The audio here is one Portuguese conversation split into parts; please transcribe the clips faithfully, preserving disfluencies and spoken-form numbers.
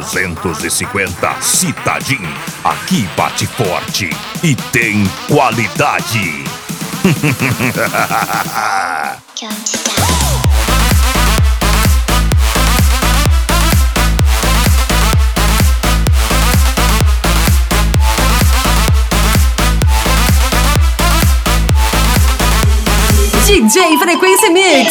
duzentos e cinquenta Citadin. Aqui bate forte e tem qualidade. D J Frequência Mix.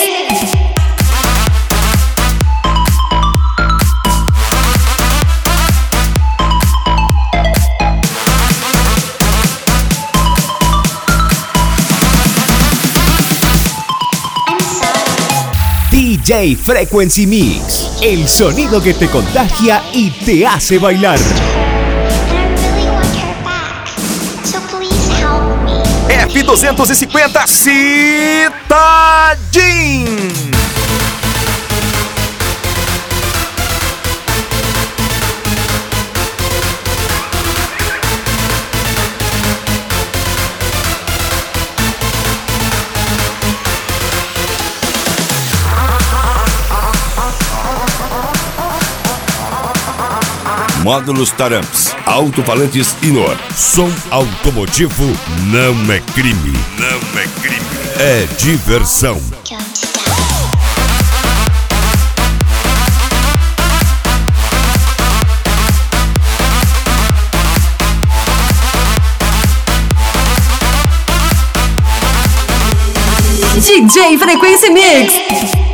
D J Frequency Mix, el sonido que te contagia y te hace bailar. F duzentos e cinquenta Citadin. Módulos Taramps, alto-falantes Inor. Som automotivo não é crime. Não é crime. É diversão. D J Frequência Mix.